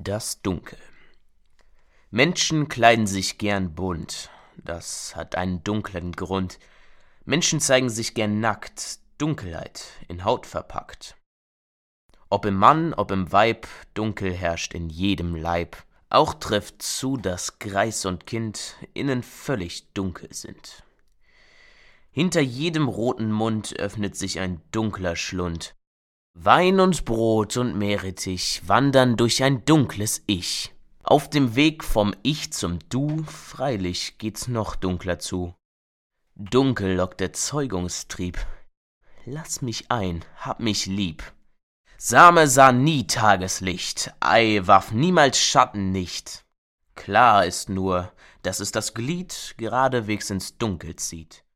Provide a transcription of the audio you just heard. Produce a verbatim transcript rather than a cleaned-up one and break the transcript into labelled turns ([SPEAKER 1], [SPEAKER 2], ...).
[SPEAKER 1] Das Dunkel. Menschen kleiden sich gern bunt, das hat einen dunklen Grund. Menschen zeigen sich gern nackt, Dunkelheit in Haut verpackt. Ob im Mann, ob im Weib, Dunkel herrscht in jedem Leib. Auch trifft zu, dass Greis und Kind innen völlig dunkel sind. Hinter jedem roten Mund öffnet sich ein dunkler Schlund. Wein und Brot und Meerrettich wandern durch ein dunkles Ich. Auf dem Weg vom Ich zum Du, freilich geht's noch dunkler zu. Dunkel lockt der Zeugungstrieb. Lass mich ein, hab mich lieb. Same sah nie Tageslicht, Ei warf niemals Schatten nicht. Klar ist nur, dass es das Glied geradewegs ins Dunkel zieht.